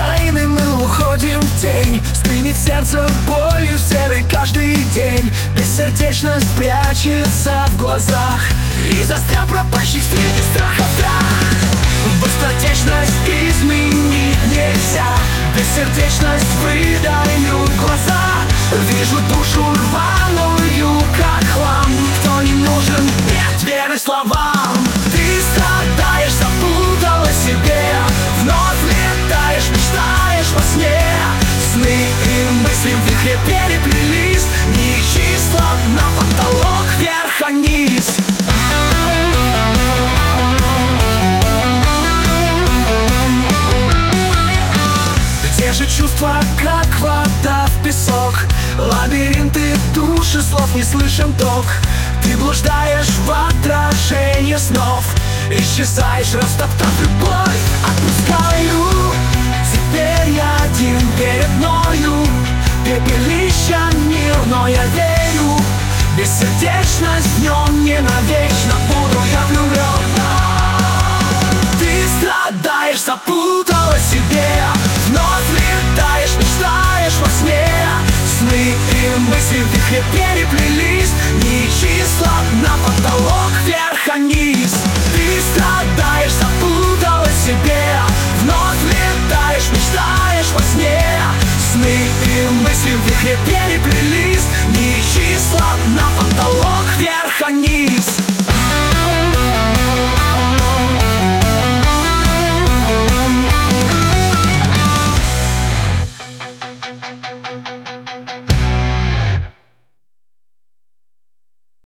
тайны мы уходим в тень. Стынет сердце болью серой каждый день. Бессердечность прячется в глазах и застрял пропащих среди страхов страх. Быстротечность изменить нельзя. Бессердечность выдают глаза. Вижу душу рваную, как хлам. Никто не нужен, нет веры словам. Ты страдаешь, запутала себе. Вновь летаешь, мечтаешь во сне. Сны и мысли в вихре переплелись. Не числа на потолок, вверх, а низ. Те же чувства, как вода в песок. Лабиринты души, слов не слышим ток. Ты блуждаешь в отражение снов. Исчезаешь, растоптав любовь. Отпускаю, теперь я один перед мною. Пепелища мир, но я верю. Бессердечность в нем не навечно. Буду я влюблен. Ты страдаешь, запутала себе. Вновь летаешь, мечтаешь во сне. Сны и мысли в вихре переплелись. Не числа на потолок, вверх, а низ. Ты страдаешь, запутала себе. Вновь летаешь, мечтаешь во сне. Сны и мысли в вихре переплелись.